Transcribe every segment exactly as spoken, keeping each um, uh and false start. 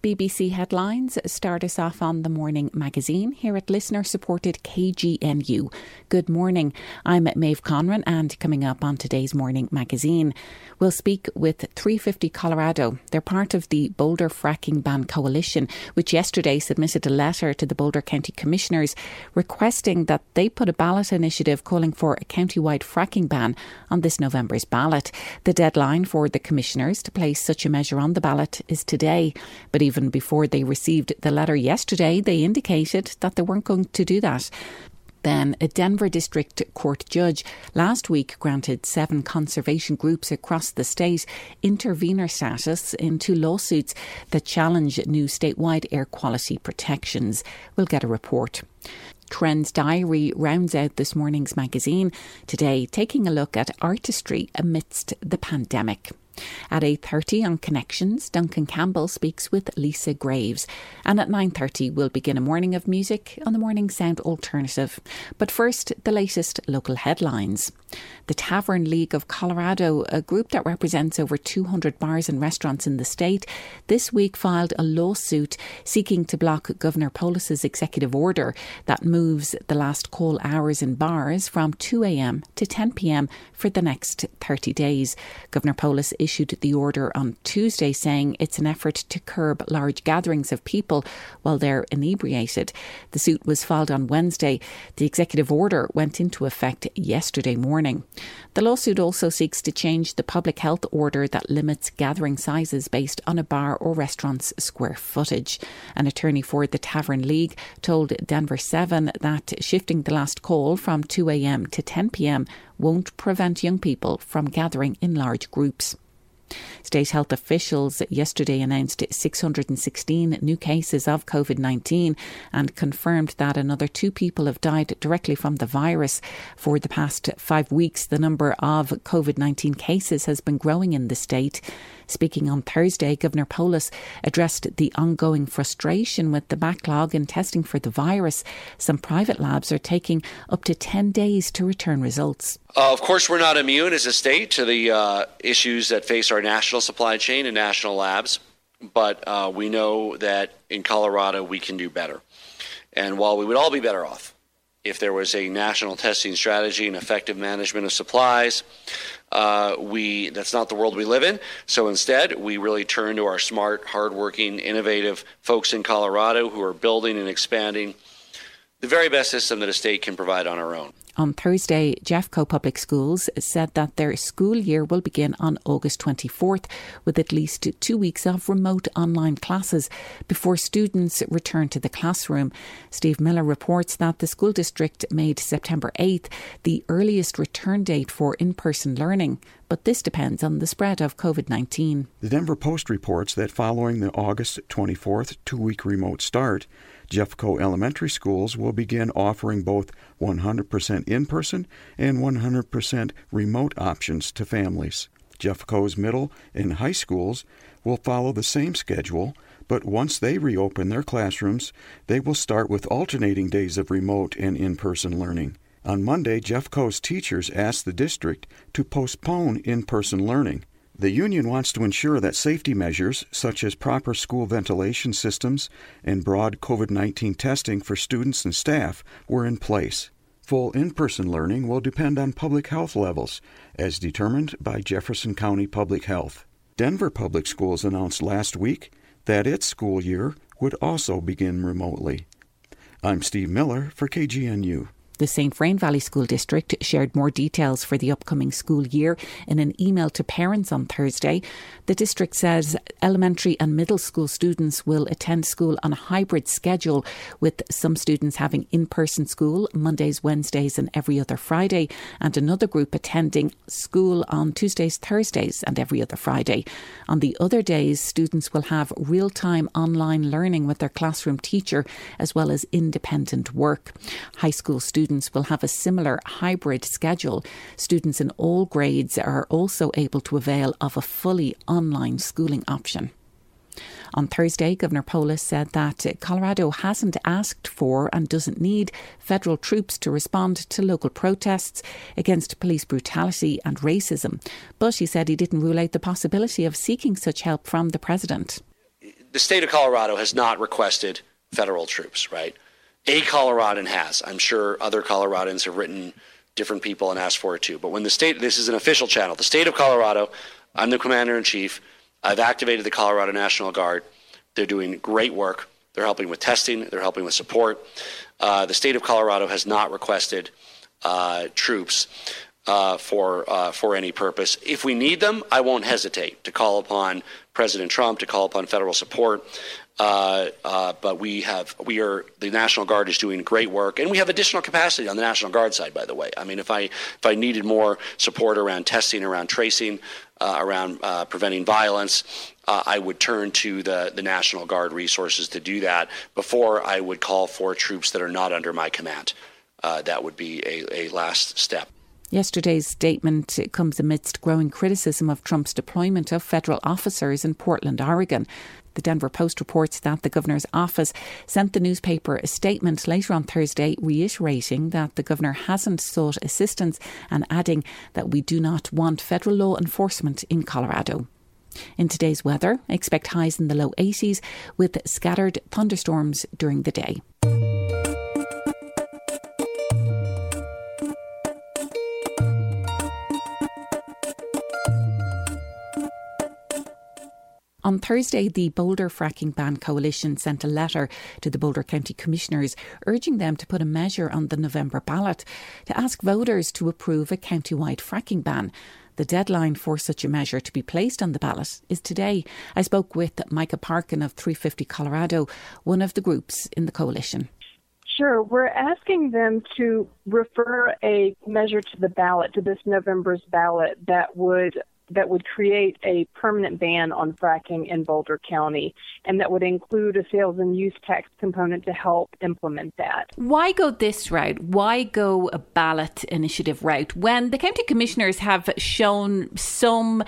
B B C Headlines start us off on the morning magazine here at listener-supported K G N U. Good morning, I'm Maeve Conran, and coming up on today's morning magazine, we'll speak with three fifty Colorado. They're part of the Boulder Fracking Ban Coalition, which yesterday submitted a letter to the Boulder County Commissioners requesting that they put a ballot initiative calling for a county-wide fracking ban on this November's ballot. The deadline for the Commissioners to place such a measure on the ballot is today, but even Even before they received the letter yesterday, they indicated that they weren't going to do that. Then a Denver District Court judge last week granted seven conservation groups across the state intervenor status in two lawsuits that challenge new statewide air quality protections. We'll get a report. Trends Diary rounds out this morning's magazine, today taking a look at artistry amidst the pandemic. At eight thirty on Connections, Duncan Campbell speaks with Lisa Graves. And at nine thirty we'll begin a morning of music on the Morning Sound Alternative. But first, the latest local headlines. The Tavern League of Colorado, a group that represents over two hundred bars and restaurants in the state, this week filed a lawsuit seeking to block Governor Polis's executive order that moves the last call hours in bars from two a.m. to ten p.m. for the next thirty days. Governor Polis issued the order on Tuesday, saying it's an effort to curb large gatherings of people while they're inebriated. The suit was filed on Wednesday. The executive order went into effect yesterday morning. The lawsuit also seeks to change the public health order that limits gathering sizes based on a bar or restaurant's square footage. An attorney for the Tavern League told Denver seven that shifting the last call from two a.m. to ten p.m. won't prevent young people from gathering in large groups. State health officials yesterday announced six hundred sixteen new cases of COVID nineteen and confirmed that another two people have died directly from the virus. For the past five weeks, the number of COVID nineteen cases has been growing in the state. Speaking on Thursday, Governor Polis addressed the ongoing frustration with the backlog in testing for the virus. Some private labs are taking up to ten days to return results. Uh, of course, we're not immune as a state to the uh, issues that face our national supply chain and national labs, but uh, we know that in Colorado we can do better. And while we would all be better off if there was a national testing strategy and effective management of supplies, uh, we that's not the world we live in. So instead, we really turn to our smart, hardworking, innovative folks in Colorado who are building and expanding the very best system that a state can provide on our own. On Thursday, Jeffco Public Schools said that their school year will begin on August twenty-fourth with at least two weeks of remote online classes before students return to the classroom. Steve Miller reports that the school district made September eighth the earliest return date for in-person learning, but this depends on the spread of COVID nineteen. The Denver Post reports that following the August twenty-fourth two-week remote start, Jeffco Elementary Schools will begin offering both one hundred percent in-person and one hundred percent remote options to families. Jeffco's middle and high schools will follow the same schedule, but once they reopen their classrooms, they will start with alternating days of remote and in-person learning. On Monday, Jeffco's teachers asked the district to postpone in-person learning. The union wants to ensure that safety measures, such as proper school ventilation systems and broad COVID nineteen testing for students and staff, were in place. Full in-person learning will depend on public health levels, as determined by Jefferson County Public Health. Denver Public Schools announced last week that its school year would also begin remotely. I'm Steve Miller for K G N U. The Saint Vrain Valley School District shared more details for the upcoming school year in an email to parents on Thursday. The district says elementary and middle school students will attend school on a hybrid schedule, with some students having in-person school Mondays, Wednesdays and every other Friday, and another group attending school on Tuesdays, Thursdays and every other Friday. On the other days, students will have real-time online learning with their classroom teacher, as well as independent work. High school students will have a similar hybrid schedule. Students in all grades are also able to avail of a fully online schooling option. On Thursday, Governor Polis said that Colorado hasn't asked for and doesn't need federal troops to respond to local protests against police brutality and racism. But he said he didn't rule out the possibility of seeking such help from the president. the state of Colorado has not requested federal troops, right? A Coloradan has. I'm sure other Coloradans have written different people and asked for it too. But when the state, this is an official channel, the state of Colorado, I'm the commander-in-chief. I've activated the Colorado National Guard. They're doing great work. They're helping with testing. They're helping with support. Uh, the state of Colorado has not requested uh, troops uh, for uh, for any purpose. If we need them, I won't hesitate to call upon President Trump, to call upon federal support. Uh, uh, but we have, we are, the National Guard is doing great work, and we have additional capacity on the National Guard side, by the way. I mean, if I, if I needed more support around testing, around tracing, uh, around uh, preventing violence, uh, I would turn to the, the National Guard resources to do that before I would call for troops that are not under my command. Uh, that would be a, a last step. Yesterday's statement comes amidst growing criticism of Trump's deployment of federal officers in Portland, Oregon. The Denver Post reports that the governor's office sent the newspaper a statement later on Thursday reiterating that the governor hasn't sought assistance and adding that we do not want federal law enforcement in Colorado. In today's weather, expect highs in the low eighties with scattered thunderstorms during the day. On Thursday, the Boulder Fracking Ban Coalition sent a letter to the Boulder County Commissioners urging them to put a measure on the November ballot to ask voters to approve a county-wide fracking ban. The deadline for such a measure to be placed on the ballot is today. I spoke with Micah Parkin of three fifty Colorado, one of the groups in the coalition. Sure. We're asking them to refer a measure to the ballot, to this November's ballot, that would that would create a permanent ban on fracking in Boulder County, and that would include a sales and use tax component to help implement that. Why go this route? Why go a ballot initiative route when the county commissioners have shown some,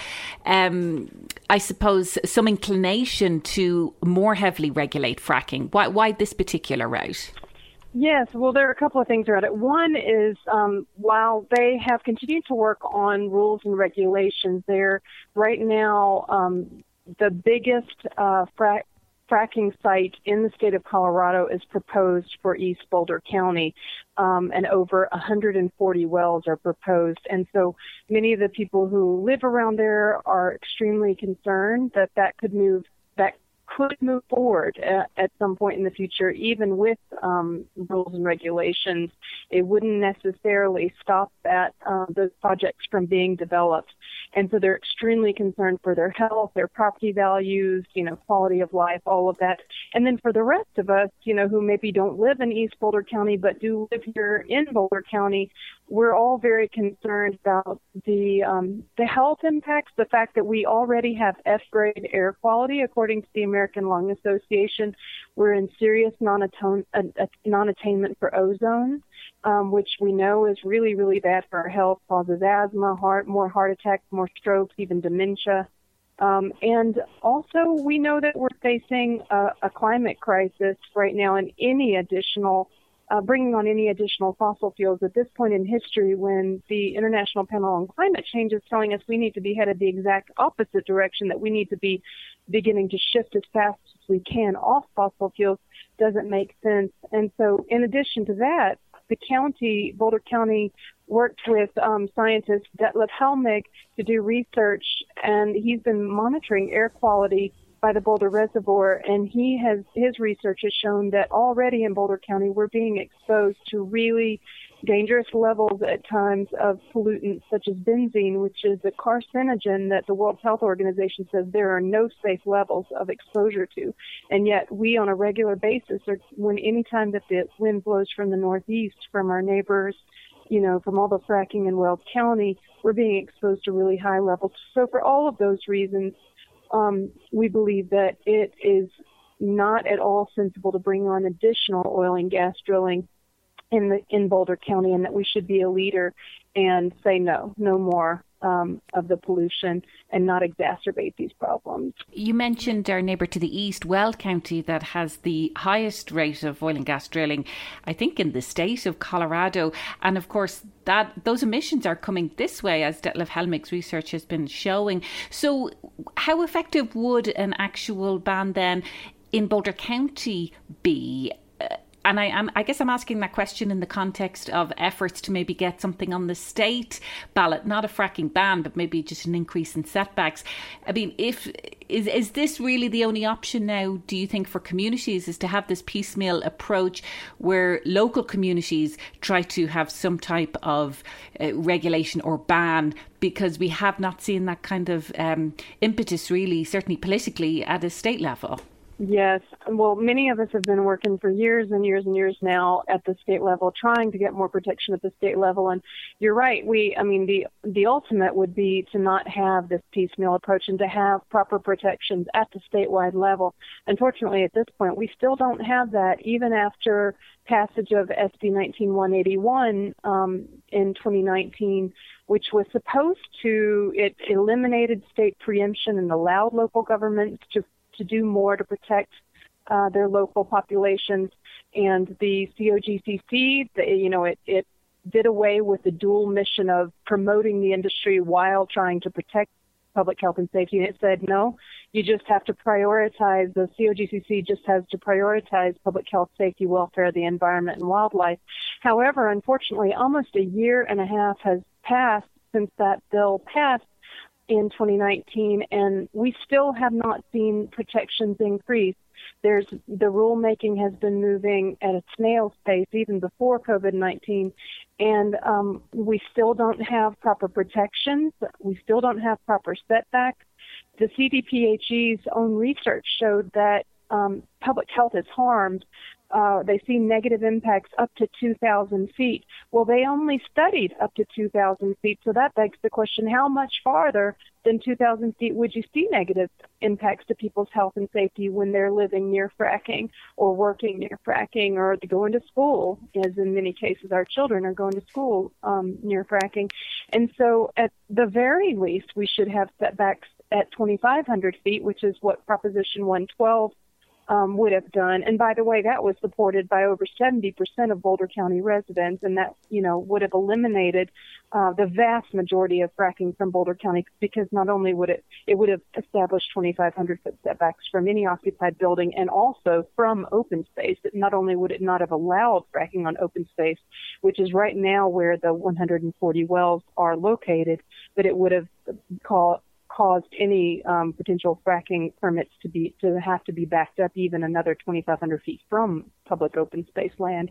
um, I suppose, some inclination to more heavily regulate fracking? Why, why this particular route? Yes, well, there are a couple of things around it. One is um, while they have continued to work on rules and regulations, they're right now um, the biggest uh, frac- fracking site in the state of Colorado is proposed for East Boulder County, um, and over one hundred forty wells are proposed. And so many of the people who live around there are extremely concerned that that could move that could move forward at, at some point in the future, even with um, rules and regulations. It wouldn't necessarily stop that uh, those projects from being developed. And so they're extremely concerned for their health, their property values, you know, quality of life, all of that. And then for the rest of us, you know, who maybe don't live in East Boulder County but do live here in Boulder County, we're all very concerned about the um, the health impacts, the fact that we already have F-grade air quality, according to the American Lung Association. We're in serious non-atone, uh, non-attainment for ozone, um, which we know is really, really bad for our health, causes asthma, heart, more heart attacks, more strokes, even dementia. Um, and also, we know that we're facing a, a climate crisis right now, and any additional Uh, bringing on any additional fossil fuels at this point in history, when the International Panel on Climate Change is telling us we need to be headed the exact opposite direction, that we need to be beginning to shift as fast as we can off fossil fuels, doesn't make sense. And so in addition to that, the county, Boulder County, worked with um, scientist Detlef Helmig to do research, and he's been monitoring air quality by the Boulder Reservoir, and he has his research has shown that already in Boulder County we're being exposed to really dangerous levels at times of pollutants such as benzene, which is a carcinogen that the World Health Organization says there are no safe levels of exposure to. And yet we on a regular basis, or when any time that the wind blows from the northeast from our neighbors, you know, from all the fracking in Weld County, we're being exposed to really high levels. So for all of those reasons, Um, we believe that it is not at all sensible to bring on additional oil and gas drilling in the in Boulder County, and that we should be a leader and say no, no more um, of the pollution and not exacerbate these problems. You mentioned our neighbour to the east, Weld County, that has the highest rate of oil and gas drilling, I think, in the state of Colorado. And of course, that those emissions are coming this way, as Detlef Helmig's research has been showing. So how effective would an actual ban then in Boulder County be? Uh, And I, I'm, I guess I'm asking that question in the context of efforts to maybe get something on the state ballot, not a fracking ban, but maybe just an increase in setbacks. I mean, if is is this really the only option now, do you think, for communities, is to have this piecemeal approach where local communities try to have some type of uh, regulation or ban, because we have not seen that kind of um, impetus really, certainly politically, at a state level? Yes. Well, many of us have been working for years and years and years now at the state level, trying to get more protection at the state level. And you're right. We, I mean, the the ultimate would be to not have this piecemeal approach and to have proper protections at the statewide level. Unfortunately, at this point, we still don't have that, even after passage of S B nineteen one eighty-one um, in twenty nineteen, which was supposed to, it eliminated state preemption and allowed local governments to to do more to protect uh, their local populations. And the C O G C C, the, you know, it, it did away with the dual mission of promoting the industry while trying to protect public health and safety. And it said, no, you just have to prioritize, the C O G C C just has to prioritize public health, safety, welfare, the environment, and wildlife. However, unfortunately, almost a year and a half has passed since that bill passed in twenty nineteen, and we still have not seen protections increase. There's the rulemaking has been moving at a snail's pace even before COVID nineteen, and um, we still don't have proper protections. We still don't have proper setbacks. The C D P H E's own research showed that um, public health is harmed. Uh, they see negative impacts up to two thousand feet. Well, they only studied up to two thousand feet, so that begs the question, how much farther than two thousand feet would you see negative impacts to people's health and safety when they're living near fracking or working near fracking or going to school, as in many cases our children are going to school um, near fracking. And so at the very least, we should have setbacks at twenty-five hundred feet, which is what Proposition one twelve Um, would have done. And by the way, that was supported by over seventy percent of Boulder County residents, and that, you know, would have eliminated uh, the vast majority of fracking from Boulder County, because not only would it, it would have established twenty-five hundred foot setbacks from any occupied building and also from open space. It not only would it not have allowed fracking on open space, which is right now where the one hundred forty wells are located, but it would have called caused any um, potential fracking permits to be to have to be backed up even another twenty-five hundred feet from public open space land.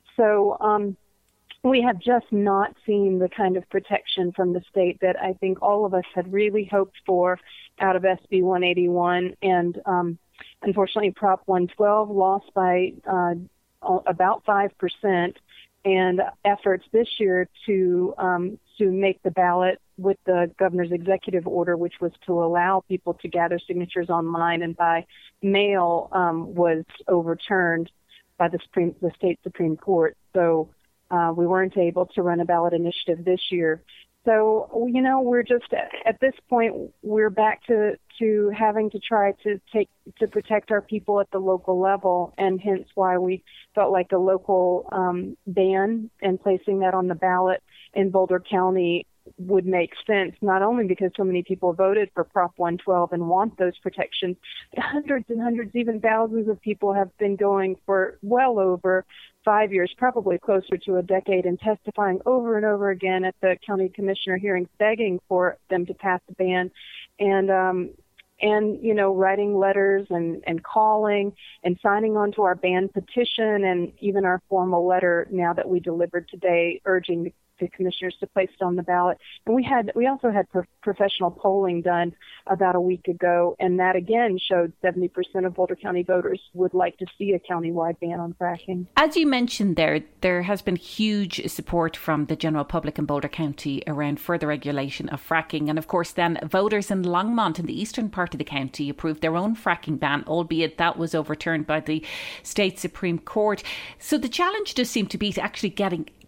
So um, we have just not seen the kind of protection from the state that I think all of us had really hoped for out of S B one eighty-one. And um, unfortunately, Prop one twelve lost by uh, about five percent. And efforts this year to um, to make the ballot with the governor's executive order, which was to allow people to gather signatures online and by mail, um, was overturned by the Supreme, the state Supreme Court. So uh, we weren't able to run a ballot initiative this year. So, you know, we're just at, at this point, we're back to, to having to try to take to protect our people at the local level, and hence why we felt like a local um, ban and placing that on the ballot in Boulder County would make sense, not only because so many people voted for Prop one twelve and want those protections. Hundreds and hundreds, even thousands of people have been going for well over five years, probably closer to a decade, and testifying over and over again at the county commissioner hearings, begging for them to pass the ban. And, um, and you know, writing letters and, and calling and signing on to our ban petition and even our formal letter now that we delivered today urging the the commissioners to place it on the ballot. And we had, we also had pro- professional polling done about a week ago, and that again showed seventy percent of Boulder County voters would like to see a countywide ban on fracking. As you mentioned there, there has been huge support from the general public in Boulder County around further regulation of fracking. And of course, then voters in Longmont in the eastern part of the county approved their own fracking ban, albeit that was overturned by the state Supreme Court. So the challenge does seem to be to actually getting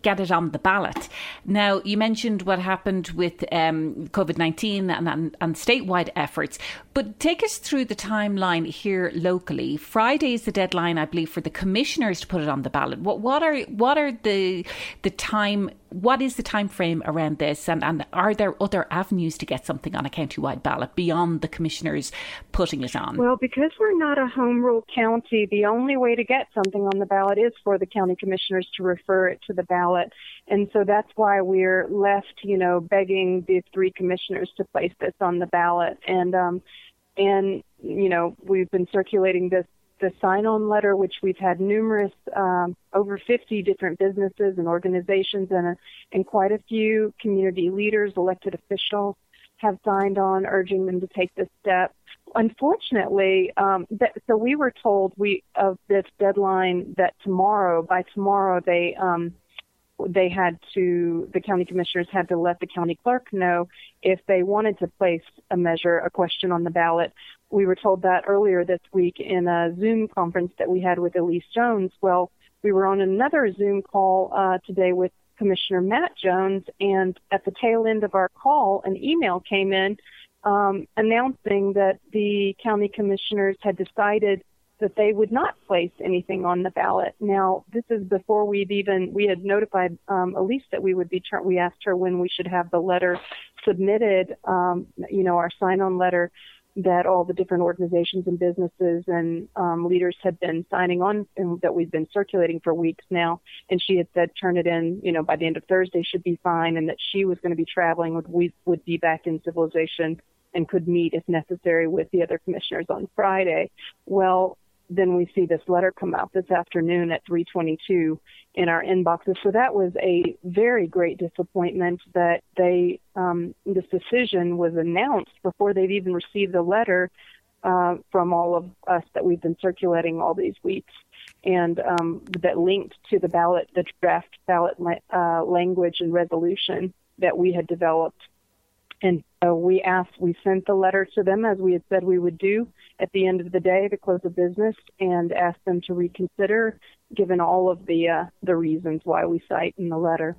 get it on the ballot. Now, you mentioned what happened with um, COVID nineteen and, and, and statewide efforts, but take us through the timeline here locally. Friday is the deadline, I believe, for the commissioners to put it on the ballot. What what are what are the the time? What is the time frame around this, and, and are there other avenues to get something on a county-wide ballot beyond the commissioners putting it on? Well, because we're not a home rule county, the only way to get something on the ballot is for the county commissioners to refer it to the ballot. And so that's why we're left, you know, begging the three commissioners to place this on the ballot. And, um, and you know, we've been circulating this the sign-on letter, which we've had numerous, um, over fifty different businesses and organizations and, a, and quite a few community leaders, elected officials have signed on, urging them to take this step. Unfortunately, um, that, so we were told we of this deadline that tomorrow, by tomorrow, they um, they had to, the county commissioners had to let the county clerk know if they wanted to place a measure, a question on the ballot. We were told that earlier this week in a Zoom conference that we had with Elise Jones. Well, we were on another Zoom call uh, today with Commissioner Matt Jones, and at the tail end of our call, an email came in um, announcing that the county commissioners had decided that they would not place anything on the ballot. Now, this is before we'd even, we had notified um, Elise that we would be, we asked her when we should have the letter submitted, um, you know, our sign-on letter that all the different organizations and businesses and um, leaders had been signing on and that we've been circulating for weeks now. And she had said, turn it in, you know, by the end of Thursday should be fine, and that she was going to be traveling, would, we would be back in civilization and could meet if necessary with the other commissioners on Friday. Well, then we see this letter come out this afternoon at three twenty-two in our inboxes. So that was a very great disappointment that they, um, this decision was announced before they've even received the letter uh, from all of us that we've been circulating all these weeks, and um, that linked to the ballot, the draft ballot uh, language and resolution that we had developed. And so we asked, we sent the letter to them as we had said we would do at the end of the day, the close of business, and asked them to reconsider, given all of the uh, the reasons why we cite in the letter.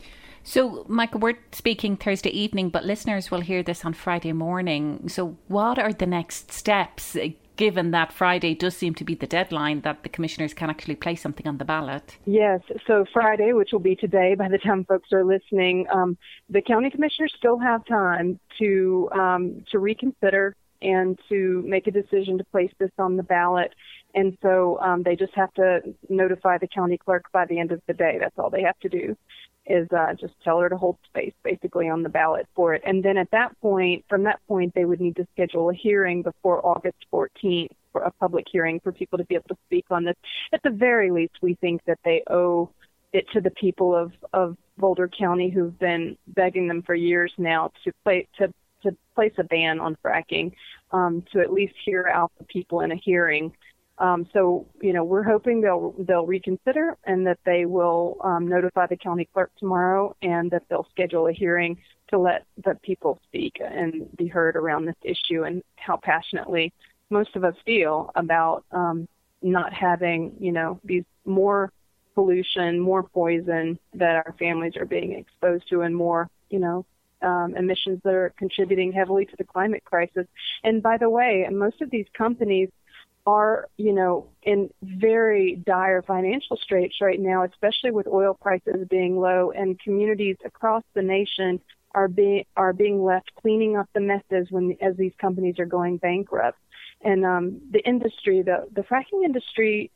So, Michael, we're speaking Thursday evening, but listeners will hear this on Friday morning. So what are the next steps, given that Friday does seem to be the deadline that the commissioners can actually place something on the ballot? Yes. So Friday, which will be today by the time folks are listening, um, the county commissioners still have time to um, to reconsider and to make a decision to place this on the ballot. And so um, they just have to notify the county clerk by the end of the day. That's all they have to do, is uh, just tell her to hold space basically on the ballot for it. And then at that point, from that point, they would need to schedule a hearing before August fourteenth, for a public hearing for people to be able to speak on this. At the very least, we think that they owe it to the people of, of Boulder County, who've been begging them for years now to play, to to place a ban on fracking, um, to at least hear out the people in a hearing. Um, so, you know, we're hoping they'll they'll reconsider, and that they will um, notify the county clerk tomorrow, and that they'll schedule a hearing to let the people speak and be heard around this issue and how passionately most of us feel about um, not having, you know, these more pollution, more poison that our families are being exposed to, and more, you know, Um, emissions that are contributing heavily to the climate crisis. And by the way, most of these companies are, you know, in very dire financial straits right now, especially with oil prices being low, and communities across the nation are being are being left cleaning up the messes when as these companies are going bankrupt. And um, the industry, the the fracking industry,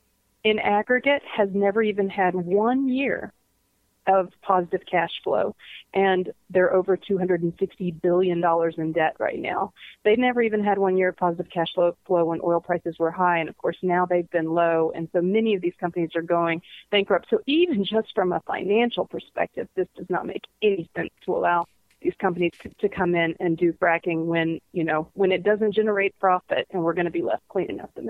in aggregate, has never even had one year of positive cash flow, and they're over two hundred sixty billion dollars in debt right now. They've never even had one year of positive cash flow, flow when oil prices were high, and of course now they've been low, and so many of these companies are going bankrupt. So even just from a financial perspective, this does not make any sense to allow these companies to, to come in and do fracking when, you know, when it doesn't generate profit, and we're going to be left cleaning up the mess.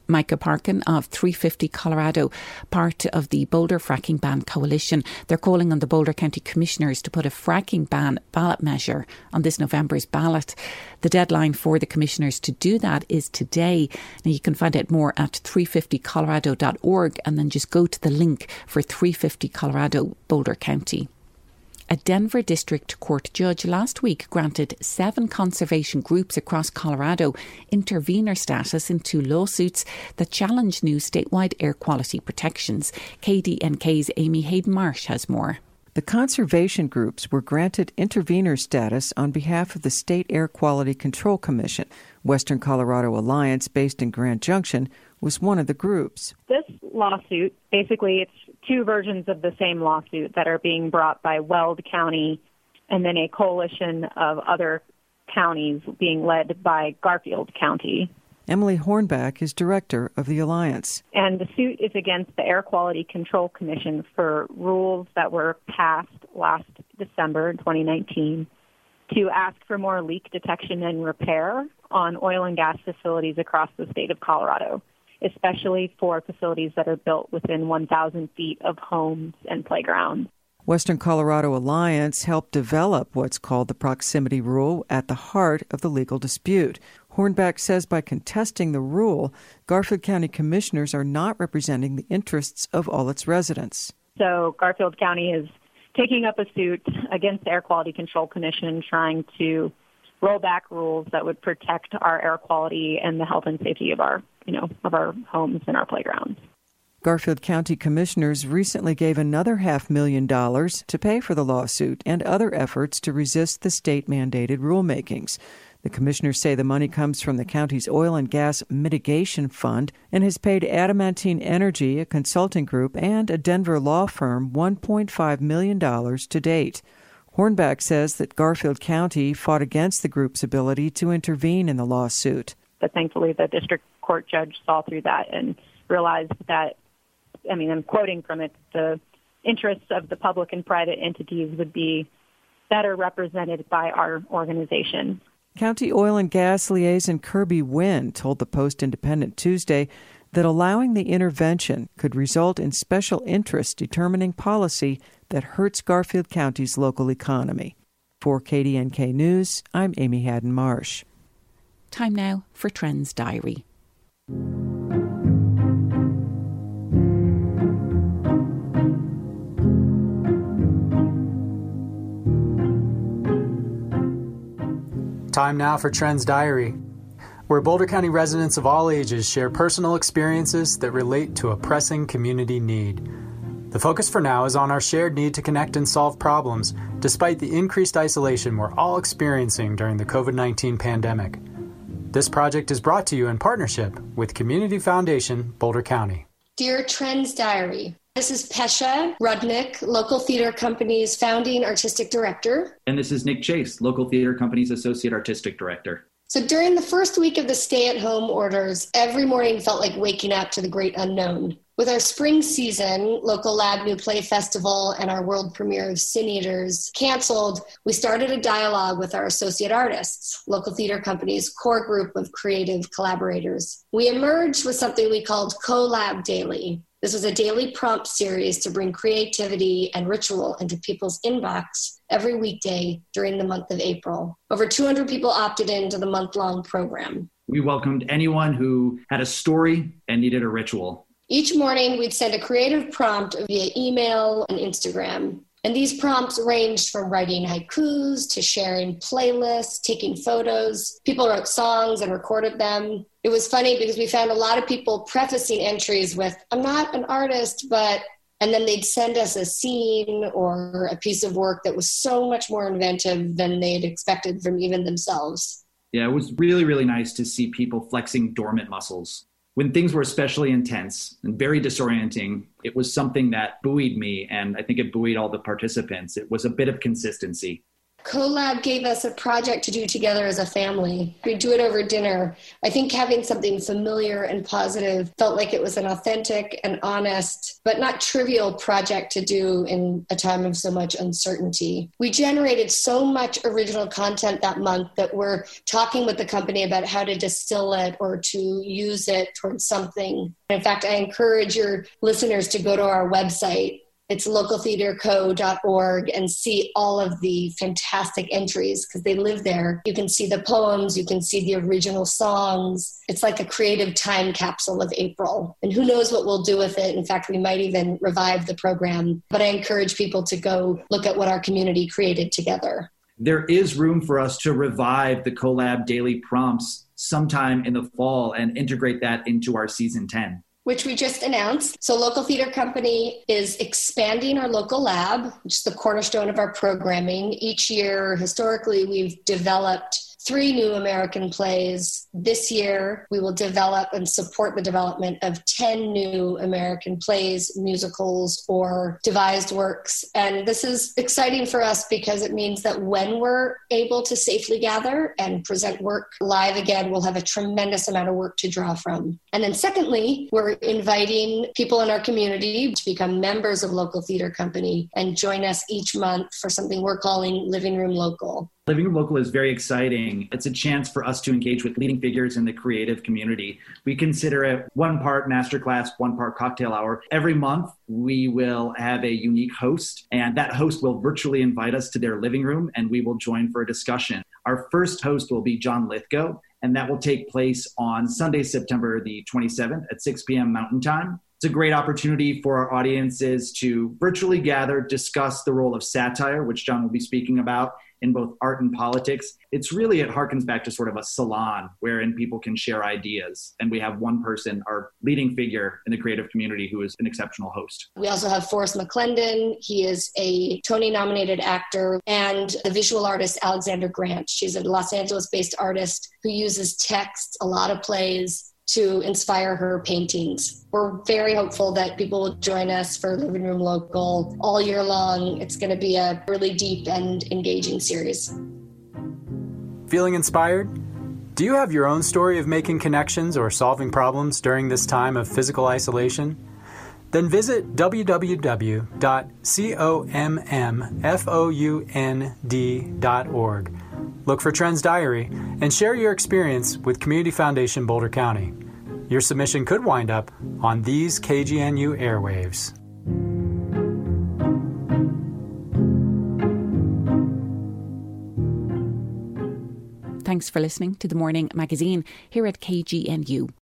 Micah Parkin of three fifty Colorado, part of the Boulder Fracking Ban Coalition. They're calling on the Boulder County Commissioners to put a fracking ban ballot measure on this November's ballot. The deadline for the Commissioners to do that is today. Now you can find out more at three fifty colorado dot org and then just go to the link for three fifty Colorado, Boulder County. A Denver District Court judge last week granted seven conservation groups across Colorado intervenor status in two lawsuits that challenge new statewide air quality protections. K D N K's Amy Hayden-Marsh has more. The conservation groups were granted intervenor status on behalf of the State Air Quality Control Commission. Western Colorado Alliance, based in Grand Junction, was one of the groups. This lawsuit, basically it's two versions of the same lawsuit that are being brought by Weld County and then a coalition of other counties being led by Garfield County. Emily Hornback is director of the Alliance. And the suit is against the Air Quality Control Commission for rules that were passed last December in twenty nineteen to ask for more leak detection and repair on oil and gas facilities across the state of Colorado, especially for facilities that are built within one thousand feet of homes and playgrounds. Western Colorado Alliance helped develop what's called the proximity rule at the heart of the legal dispute. Hornback says by contesting the rule, Garfield County commissioners are not representing the interests of all its residents. So Garfield County is taking up a suit against the Air Quality Control Commission, trying to roll back rules that would protect our air quality and the health and safety of our, you know, of our homes and our playgrounds. Garfield County commissioners recently gave another half million dollars to pay for the lawsuit and other efforts to resist the state-mandated rulemakings. The commissioners say the money comes from the county's oil and gas mitigation fund and has paid Adamantine Energy, a consulting group, and a Denver law firm one point five million dollars to date. Hornback says that Garfield County fought against the group's ability to intervene in the lawsuit. But thankfully, the district court judge saw through that and realized that, I mean, I'm quoting from it, the interests of the public and private entities would be better represented by our organization. County Oil and Gas Liaison Kirby Wynn told the Post-Independent Tuesday that allowing the intervention could result in special interests determining policy that hurts Garfield County's local economy. For K D N K News, I'm Amy Hayden-Marsh. Time now for Trends Diary. Time now for Trends Diary, where Boulder County residents of all ages share personal experiences that relate to a pressing community need. The focus for now is on our shared need to connect and solve problems, despite the increased isolation we're all experiencing during the covid nineteen pandemic. This project is brought to you in partnership with Community Foundation, Boulder County. Dear Trends Diary, this is Pesha Rudnick, Local Theater Company's founding artistic director. And this is Nick Chase, Local Theater Company's associate artistic director. So during the first week of the stay-at-home orders, every morning felt like waking up to the great unknown. With our spring season, local Lab New Play Festival, and our world premiere of Sin Eaters canceled, we started a dialogue with our associate artists, Local Theater Company's core group of creative collaborators. We emerged with something we called CoLab Daily. This was a daily prompt series to bring creativity and ritual into people's inbox every weekday during the month of April. Over two hundred people opted into the month-long program. We welcomed anyone who had a story and needed a ritual. Each morning, we'd send a creative prompt via email and Instagram. And these prompts ranged from writing haikus to sharing playlists, taking photos. People wrote songs and recorded them. It was funny because we found a lot of people prefacing entries with, I'm not an artist, but, and then they'd send us a scene or a piece of work that was so much more inventive than they'd expected from even themselves. Yeah, it was really, really nice to see people flexing dormant muscles. When things were especially intense and very disorienting, it was something that buoyed me, and I think it buoyed all the participants. It was a bit of consistency. CoLab gave us a project to do together as a family. We do it over dinner. I think having something familiar and positive felt like it was an authentic and honest, but not trivial project to do in a time of so much uncertainty. We generated so much original content that month that we're talking with the company about how to distill it or to use it towards something. In fact, I encourage your listeners to go to our website. It's local theater co dot org and see all of the fantastic entries because they live there. You can see the poems, you can see the original songs. It's like a creative time capsule of April. And who knows what we'll do with it. In fact, we might even revive the program. But I encourage people to go look at what our community created together. There is room for us to revive the CoLab daily prompts sometime in the fall and integrate that into our season ten. Which we just announced. So Local Theater Company is expanding our local lab, which is the cornerstone of our programming. Each year, historically, we've developed three new American plays. This year, we will develop and support the development of ten new American plays, musicals, or devised works. And this is exciting for us because it means that when we're able to safely gather and present work live again, we'll have a tremendous amount of work to draw from. And then secondly, we're inviting people in our community to become members of Local Theater Company and join us each month for something we're calling Living Room Local. Living Room Local is very exciting. It's a chance for us to engage with leading figures in the creative community. We consider it one part masterclass, one part cocktail hour. Every month, we will have a unique host, and that host will virtually invite us to their living room, and we will join for a discussion. Our first host will be John Lithgow, and that will take place on Sunday, September the twenty-seventh at six p.m. Mountain Time. It's a great opportunity for our audiences to virtually gather, discuss the role of satire, which John will be speaking about, in both art and politics. It's really, it harkens back to sort of a salon wherein people can share ideas. And we have one person, our leading figure in the creative community, who is an exceptional host. We also have Forrest McClendon. He is a Tony-nominated actor, and the visual artist Alexander Grant. She's a Los Angeles-based artist who uses text, a lot of plays, to inspire her paintings. We're very hopeful that people will join us for Living Room Local all year long. It's going to be a really deep and engaging series. Feeling inspired? Do you have your own story of making connections or solving problems during this time of physical isolation? Then visit w w w dot commonfound dot org. Look for Trends Diary and share your experience with Community Foundation Boulder County. Your submission could wind up on these K G N U airwaves. Thanks for listening to The Morning Magazine here at K G N U.